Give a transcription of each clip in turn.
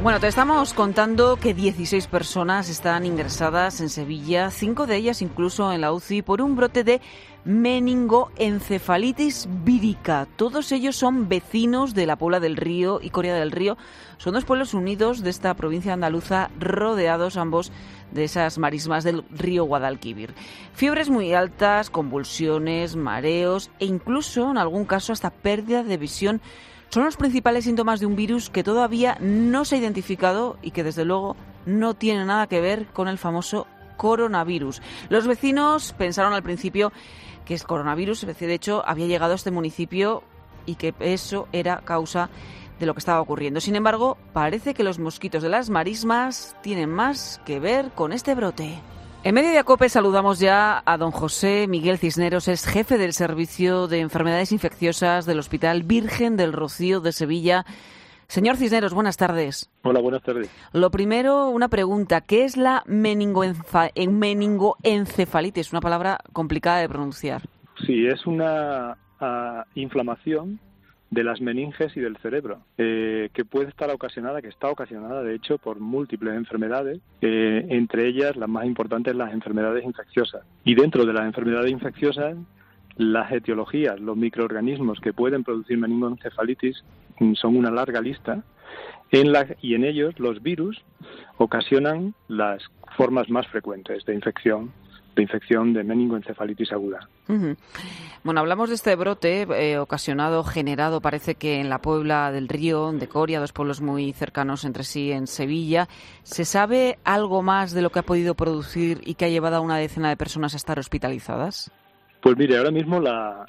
Bueno, te estamos contando que 16 personas están ingresadas en Sevilla, 5 de ellas incluso en la UCI, por un brote de meningoencefalitis vírica. Todos ellos son vecinos de la Puebla del Río y Coria del Río. Son dos pueblos unidos de esta provincia andaluza, rodeados ambos de esas marismas del río Guadalquivir. Fiebres muy altas, convulsiones, mareos e incluso, en algún caso, hasta pérdida de visión. Son los principales síntomas de un virus que todavía no se ha identificado y que, desde luego, no tiene nada que ver con el famoso coronavirus. Los vecinos pensaron al principio que el coronavirus, de hecho, había llegado a este municipio y que eso era causa de lo que estaba ocurriendo. Sin embargo, parece que los mosquitos de las marismas tienen más que ver con este brote. En Medio de COPE saludamos ya a don José Miguel Cisneros, es jefe del Servicio de Enfermedades Infecciosas del Hospital Virgen del Rocío de Sevilla. Señor Cisneros, buenas tardes. Hola, buenas tardes. Lo primero, una pregunta. ¿Qué es la meningoencefalitis? Una palabra complicada de pronunciar. Sí, es una inflamación de las meninges y del cerebro, que está ocasionada, de hecho, por múltiples enfermedades, entre ellas las más importantes, las enfermedades infecciosas. Y dentro de las enfermedades infecciosas, las etiologías, los microorganismos que pueden producir meningoencefalitis son una larga lista, y en ellos los virus ocasionan las formas más frecuentes de infección de meningoencefalitis aguda. Uh-huh. Bueno, hablamos de este brote generado, parece que en la Puebla del Río, de Coria, dos pueblos muy cercanos entre sí en Sevilla. ¿Se sabe algo más de lo que ha podido producir y que ha llevado a una decena de personas a estar hospitalizadas? Pues mire, ahora mismo la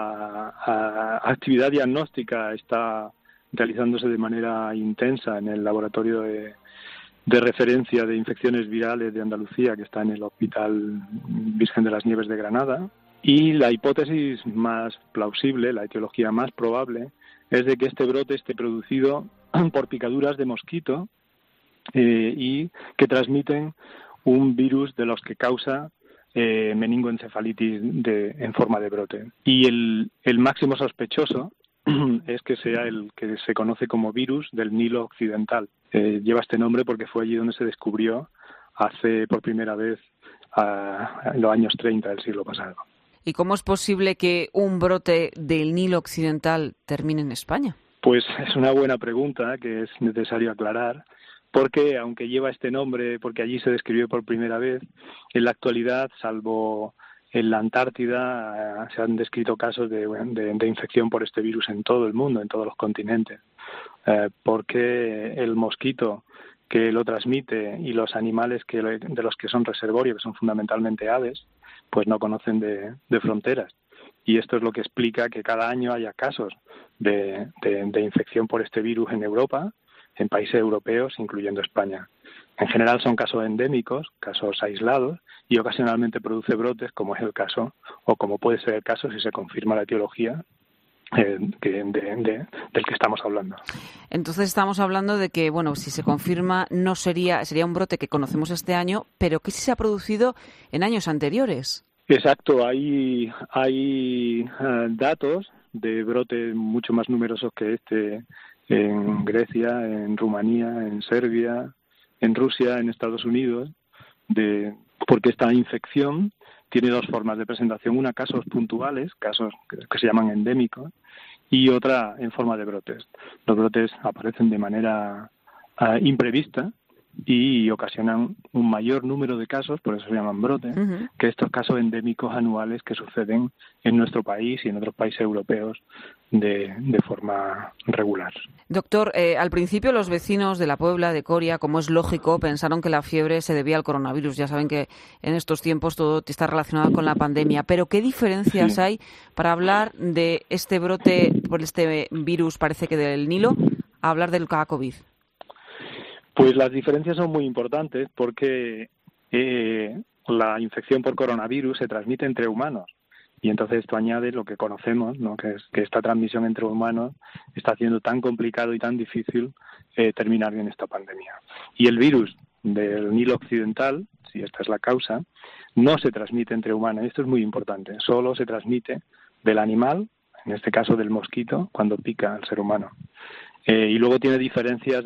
actividad diagnóstica está realizándose de manera intensa en el laboratorio de referencia de infecciones virales de Andalucía, que está en el Hospital Virgen de las Nieves de Granada, y la hipótesis más plausible, la etiología más probable, es de que este brote esté producido por picaduras de mosquito y que transmiten un virus de los que causa meningoencefalitis en forma de brote. Y el máximo sospechoso es que sea el que se conoce como virus del Nilo Occidental. Lleva este nombre porque fue allí donde se descubrió por primera vez en los años 30 del siglo pasado. ¿Y cómo es posible que un brote del Nilo Occidental termine en España? Pues es una buena pregunta que es necesario aclarar, porque aunque lleva este nombre, porque allí se describió por primera vez, en la actualidad, salvo en la Antártida, se han descrito casos de infección por este virus en todo el mundo, en todos los continentes, porque el mosquito que lo transmite y los animales de los que son reservorio, que son fundamentalmente aves, pues no conocen de fronteras. Y esto es lo que explica que cada año haya casos de infección por este virus en Europa, en países europeos, incluyendo España. En general son casos endémicos, casos aislados, y ocasionalmente produce brotes, como es el caso, o como puede ser el caso si se confirma la etiología del que estamos hablando. Entonces estamos hablando de que, bueno, si se confirma, no sería un brote que conocemos este año, pero que sí se ha producido en años anteriores. Exacto, hay datos de brotes mucho más numerosos que este en Grecia, en Rumanía, en Serbia, en Rusia, en Estados Unidos, porque esta infección tiene dos formas de presentación, una casos puntuales, casos que se llaman endémicos, y otra en forma de brotes. Los brotes aparecen de manera imprevista y ocasionan un mayor número de casos, por eso se llaman brotes, uh-huh, que estos casos endémicos anuales que suceden en nuestro país y en otros países europeos de forma regular. Doctor, al principio los vecinos de la Puebla de Coria, como es lógico, pensaron que la fiebre se debía al coronavirus. Ya saben que en estos tiempos todo está relacionado con la pandemia. Pero ¿qué diferencias hay para hablar de este brote por este virus, parece que del Nilo, a hablar del COVID? Pues las diferencias son muy importantes porque la infección por coronavirus se transmite entre humanos. Y entonces esto añade lo que conocemos, ¿no? Que es que esta transmisión entre humanos está haciendo tan complicado y tan difícil terminar bien esta pandemia. Y el virus del Nilo Occidental, si esta es la causa, no se transmite entre humanos. Esto es muy importante. Solo se transmite del animal, en este caso del mosquito, cuando pica al ser humano. Y luego tiene diferencias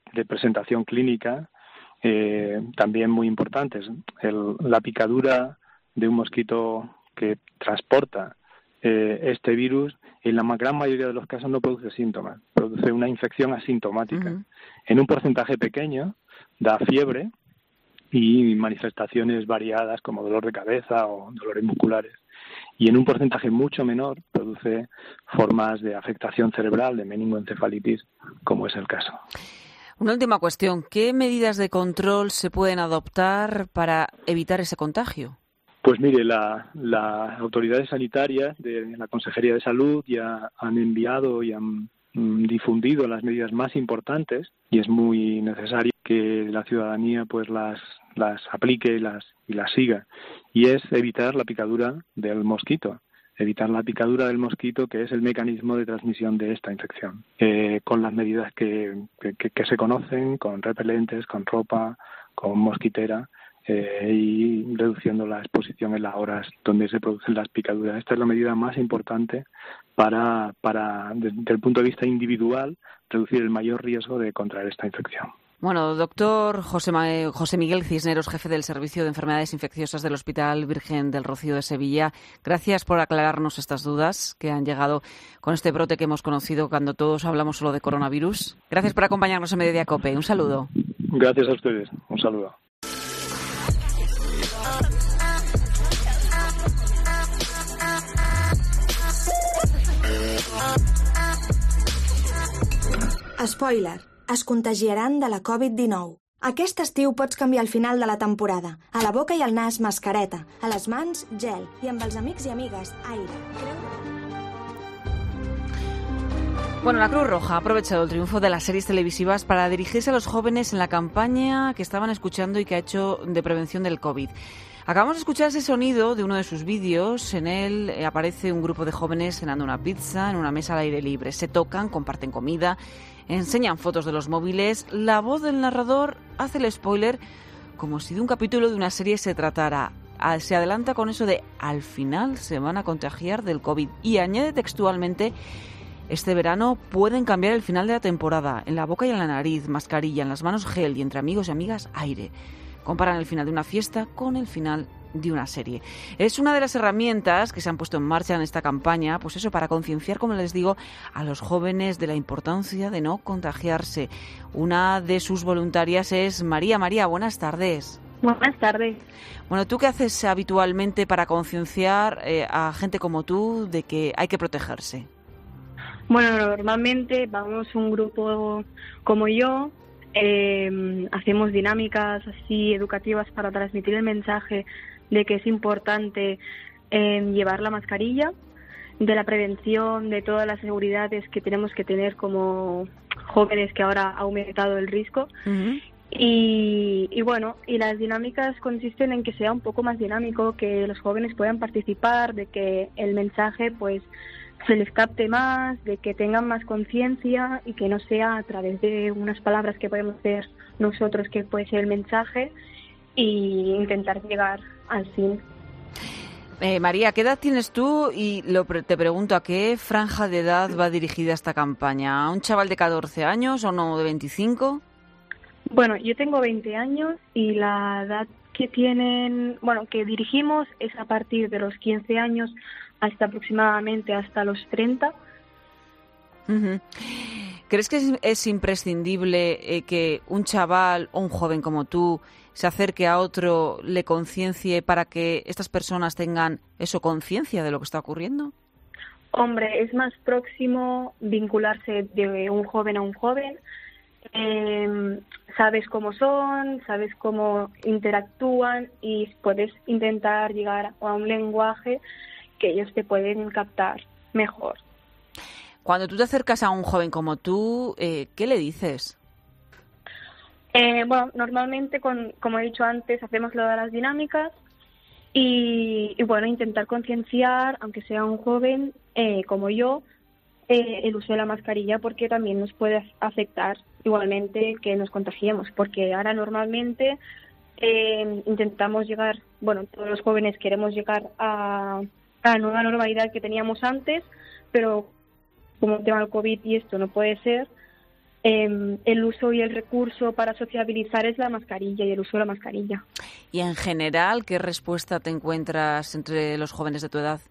de presentación clínica también muy importantes. La picadura de un mosquito que transporta este virus, en la gran mayoría de los casos no produce síntomas, produce una infección asintomática. Uh-huh. En un porcentaje pequeño da fiebre y manifestaciones variadas como dolor de cabeza o dolores musculares. Y en un porcentaje mucho menor produce formas de afectación cerebral, de meningoencefalitis, como es el caso. Una última cuestión. ¿Qué medidas de control se pueden adoptar para evitar ese contagio? Pues mire, las autoridades sanitarias de la Consejería de Salud ya han enviado y han difundido las medidas más importantes, y es muy necesario que la ciudadanía pues las aplique y las siga, y es evitar la picadura del mosquito. Evitar la picadura del mosquito, que es el mecanismo de transmisión de esta infección, con las medidas que se conocen, con repelentes, con ropa, con mosquitera, y reduciendo la exposición en las horas donde se producen las picaduras. Esta es la medida más importante para desde el punto de vista individual, reducir el mayor riesgo de contraer esta infección. Bueno, doctor José Miguel Cisneros, jefe del Servicio de Enfermedades Infecciosas del Hospital Virgen del Rocío de Sevilla, gracias por aclararnos estas dudas que han llegado con este brote que hemos conocido cuando todos hablamos solo de coronavirus. Gracias por acompañarnos en Mediodía COPE. Un saludo. Gracias a ustedes. Un saludo. Spoiler. Es contagiaran de la Covid-19. Aquest estiu pots canviar el final de la temporada. A la boca i al nas, mascareta. A les mans, gel. I amb els amics i amigues, aire. Bueno, la Cruz Roja ha aprovechado el triunfo de las series televisivas para dirigirse a los jóvenes en la campaña que estaban escuchando y que ha hecho de prevención del COVID. Acabamos de escuchar ese sonido de uno de sus vídeos. En él aparece un grupo de jóvenes cenando una pizza en una mesa al aire libre. Se tocan, comparten comida, enseñan fotos de los móviles. La voz del narrador hace el spoiler como si de un capítulo de una serie se tratara. Se adelanta con eso de al final se van a contagiar del COVID y añade textualmente: este verano pueden cambiar el final de la temporada. En la boca y en la nariz, mascarilla, en las manos gel y entre amigos y amigas aire. Comparan el final de una fiesta con el final de una serie. Es una de las herramientas que se han puesto en marcha en esta campaña, pues eso, para concienciar, como les digo, a los jóvenes de la importancia de no contagiarse. Una de sus voluntarias es María. María, buenas tardes. Buenas tardes. Bueno, ¿tú qué haces habitualmente para concienciar a gente como tú de que hay que protegerse? Bueno, normalmente vamos un grupo como yo, hacemos dinámicas así educativas para transmitir el mensaje de que es importante llevar la mascarilla, de la prevención, de todas las seguridades que tenemos que tener como jóvenes, que ahora ha aumentado el riesgo. Uh-huh. Y bueno, y las dinámicas consisten en que sea un poco más dinámico, que los jóvenes puedan participar, de que el mensaje pues se les capte más, de que tengan más conciencia y que no sea a través de unas palabras que podemos hacer nosotros, que puede ser el mensaje, y intentar llegar al fin. María, ¿qué edad tienes tú? Y te pregunto, ¿a qué franja de edad va dirigida esta campaña? ¿A un chaval de 14 años o no de 25? Bueno, yo tengo 20 años y la edad que que dirigimos es a partir de los 15 años hasta aproximadamente hasta los 30. Uh-huh. ¿Crees que es imprescindible que un chaval o un joven como tú se acerque a otro, le conciencie para que estas personas tengan conciencia de lo que está ocurriendo? Hombre, es más próximo vincularse de un joven a un joven. Sabes cómo son, sabes cómo interactúan y puedes intentar llegar a un lenguaje que ellos te pueden captar mejor. Cuando tú te acercas a un joven como tú, ¿qué le dices? Bueno, normalmente, como he dicho antes, hacemos lo de las dinámicas y bueno, intentar concienciar, aunque sea un joven como yo, el uso de la mascarilla, porque también nos puede afectar igualmente que nos contagiemos, porque ahora normalmente intentamos llegar, bueno, todos los jóvenes queremos llegar a la nueva normalidad que teníamos antes, pero como el tema del COVID y esto no puede ser, el uso y el recurso para sociabilizar es la mascarilla y el uso de la mascarilla. Y en general, ¿qué respuesta te encuentras entre los jóvenes de tu edad?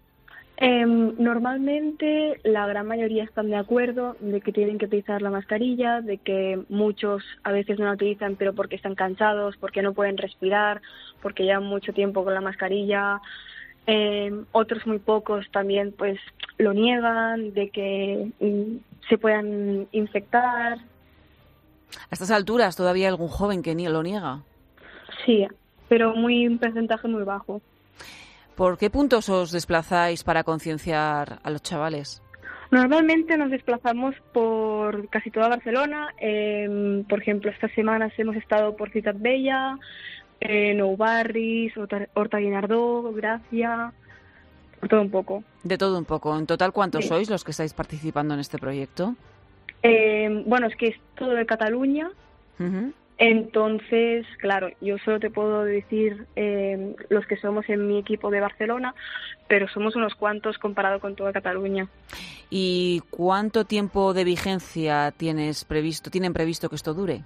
Normalmente la gran mayoría están de acuerdo de que tienen que utilizar la mascarilla, de que muchos a veces no la utilizan pero porque están cansados, porque no pueden respirar, porque llevan mucho tiempo con la mascarilla. Otros muy pocos también pues lo niegan, de que se puedan infectar. A estas alturas todavía hay algún joven que ni lo niega. Sí, pero un porcentaje muy bajo. ¿Por qué puntos os desplazáis para concienciar a los chavales? Normalmente nos desplazamos por casi toda Barcelona. Por ejemplo, estas semanas hemos estado por Ciutat Vella, Nou Barris, Horta Guinardó, Gracia, por todo un poco. De todo un poco. ¿En total cuántos sois los que estáis participando en este proyecto? Bueno, es que es todo de Cataluña. Uh-huh. Entonces, claro, yo solo te puedo decir los que somos en mi equipo de Barcelona, pero somos unos cuantos comparado con toda Cataluña. ¿Y cuánto tiempo de vigencia tienen previsto que esto dure?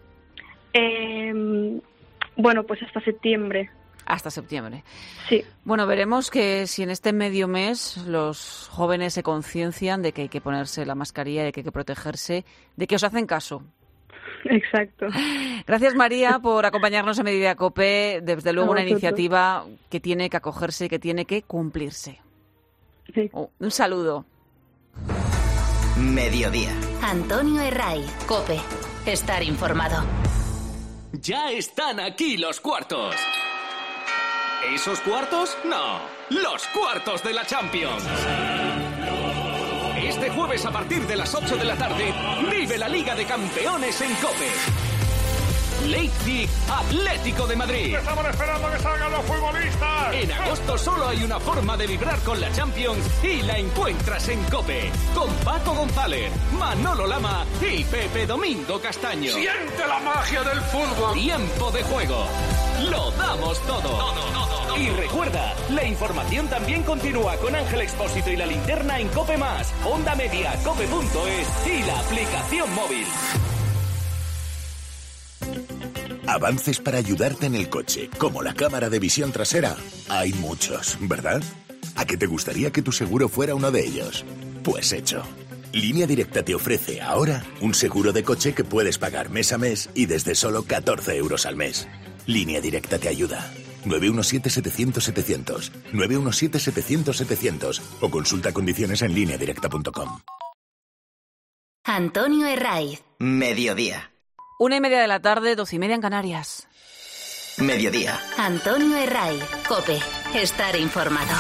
Bueno, pues hasta septiembre. Hasta septiembre. Sí. Bueno, veremos que si en este medio mes los jóvenes se conciencian de que hay que ponerse la mascarilla, de que hay que protegerse, de que os hacen caso. Exacto. Gracias, María, por acompañarnos en Mediodía COPE. Desde luego una iniciativa que tiene que acogerse y que tiene que cumplirse. Sí. Un saludo. Mediodía. Antonio Herray, COPE. Estar informado. Ya están aquí los cuartos. ¿Esos cuartos? No, los cuartos de la Champions. Este jueves a partir de las 8 de la tarde, vive la Liga de Campeones en COPE. Leipzig, Atlético de Madrid. Estamos esperando que salgan los futbolistas. En agosto solo hay una forma de vibrar con la Champions y la encuentras en COPE. Con Paco González, Manolo Lama y Pepe Domingo Castaño. Siente la magia del fútbol. Tiempo de juego. Lo damos todo. Y recuerda, la información también continúa con Ángel Expósito y la linterna en COPE+, Onda Media, cope.es y la aplicación móvil. Avances para ayudarte en el coche, como la cámara de visión trasera. Hay muchos, ¿verdad? ¿A qué te gustaría que tu seguro fuera uno de ellos? Pues hecho. Línea Directa te ofrece ahora un seguro de coche que puedes pagar mes a mes y desde solo 14 euros al mes. Línea Directa te ayuda. 917-700-700, 917-700-700 o consulta condiciones en lineadirecta.com. Antonio Herraiz. Mediodía. 1:30 de la tarde, 12:30 en Canarias. Mediodía. Antonio Herraiz, COPE. Estar informado.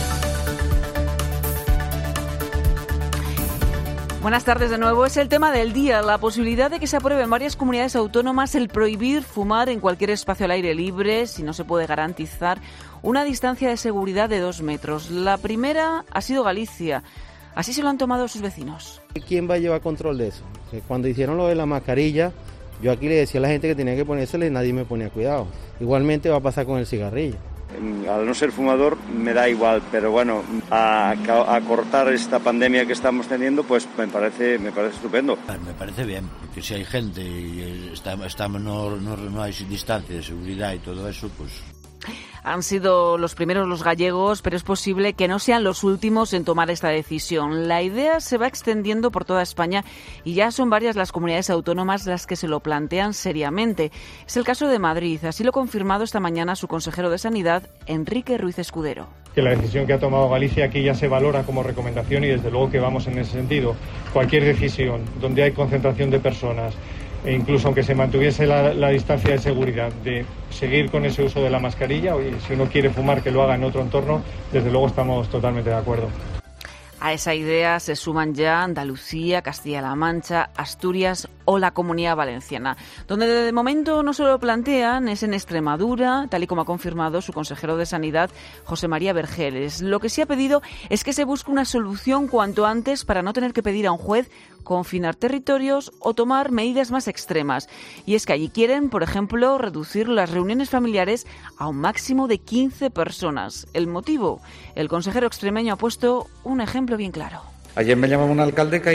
Buenas tardes de nuevo. Es el tema del día, la posibilidad de que se apruebe en varias comunidades autónomas el prohibir fumar en cualquier espacio al aire libre si no se puede garantizar una distancia de seguridad de 2 metros. La primera ha sido Galicia. Así se lo han tomado sus vecinos. ¿Quién va a llevar control de eso? Que cuando hicieron lo de la mascarilla, yo aquí le decía a la gente que tenía que ponérsela y nadie me ponía cuidado. Igualmente va a pasar con el cigarrillo. Al no ser fumador me da igual, pero bueno, a cortar esta pandemia que estamos teniendo, pues me parece estupendo. Me parece bien, porque si hay gente y no hay distancia de seguridad y todo eso, pues... Han sido los primeros los gallegos, pero es posible que no sean los últimos en tomar esta decisión. La idea se va extendiendo por toda España y ya son varias las comunidades autónomas las que se lo plantean seriamente. Es el caso de Madrid, así lo ha confirmado esta mañana su consejero de Sanidad, Enrique Ruiz Escudero. Que la decisión que ha tomado Galicia aquí ya se valora como recomendación y desde luego que vamos en ese sentido. Cualquier decisión donde hay concentración de personas, e incluso aunque se mantuviese la distancia de seguridad, de seguir con ese uso de la mascarilla, y si uno quiere fumar que lo haga en otro entorno, desde luego estamos totalmente de acuerdo. A esa idea se suman ya Andalucía, Castilla-La Mancha, Asturias o la Comunidad Valenciana. Donde de momento no se lo plantean es en Extremadura, tal y como ha confirmado su consejero de Sanidad, José María Vergeles. Lo que sí ha pedido es que se busque una solución cuanto antes para no tener que pedir a un juez confinar territorios o tomar medidas más extremas. Y es que allí quieren, por ejemplo, reducir las reuniones familiares a un máximo de 15 personas. ¿El motivo? El consejero extremeño ha puesto un ejemplo bien claro. Ayer me llamaba un alcalde que hay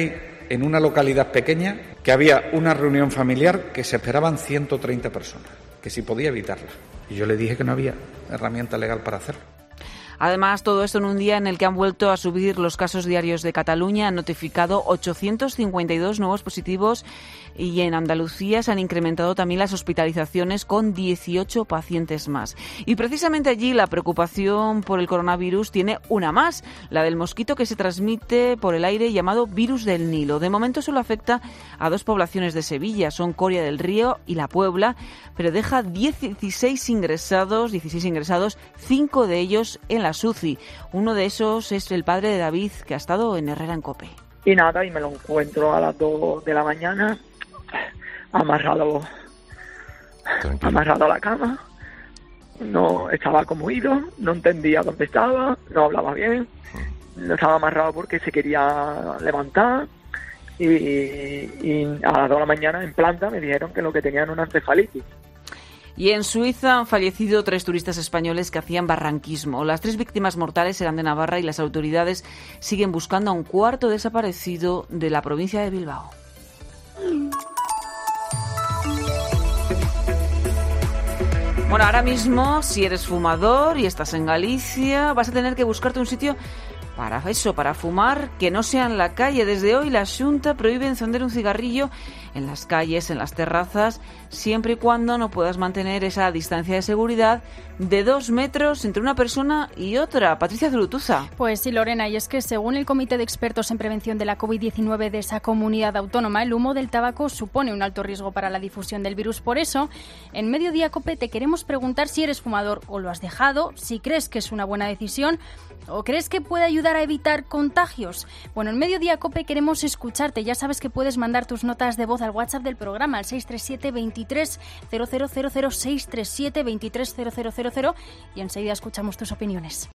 en una localidad pequeña que había una reunión familiar que se esperaban 130 personas, que si podía evitarla. Y yo le dije que no había herramienta legal para hacerlo. Además, todo esto en un día en el que han vuelto a subir los casos diarios de Cataluña. Han notificado 852 nuevos positivos y en Andalucía se han incrementado también las hospitalizaciones con 18 pacientes más. Y precisamente allí la preocupación por el coronavirus tiene una más, la del mosquito que se transmite por el aire llamado virus del Nilo. De momento solo afecta a 2 poblaciones de Sevilla, son Coria del Río y La Puebla, pero deja 16 ingresados, 5 de ellos en la SUCI. Uno de esos es el padre de David, que ha estado en Herrera en COPE. Y nada, y me lo encuentro a las 2 de la mañana, amarrado a la cama. No estaba conmovido, no entendía dónde estaba, no hablaba bien, no estaba amarrado porque se quería levantar. Y a las 2 de la mañana en planta me dijeron que lo que tenía era una encefalitis. Y en Suiza han fallecido 3 turistas españoles que hacían barranquismo. Las 3 víctimas mortales eran de Navarra y las autoridades siguen buscando a un cuarto desaparecido de la provincia de Bilbao. Bueno, ahora mismo, si eres fumador y estás en Galicia, vas a tener que buscarte un sitio para fumar, que no sea en la calle. Desde hoy la Xunta prohíbe encender un cigarrillo en las calles, en las terrazas, siempre y cuando no puedas mantener esa distancia de seguridad de 2 metros entre una persona y otra. Patricia Zurutuza. Pues sí, Lorena, y es que según el Comité de Expertos en Prevención de la COVID-19 de esa comunidad autónoma, el humo del tabaco supone un alto riesgo para la difusión del virus. Por eso, en Mediodía COPE te queremos preguntar si eres fumador o lo has dejado, si crees que es una buena decisión o crees que puede ayudar a evitar contagios. Bueno, en Mediodía COPE queremos escucharte. Ya sabes que puedes mandar tus notas de voz al WhatsApp del programa, al 637 23 0000, 637 23 0000, y enseguida escuchamos tus opiniones.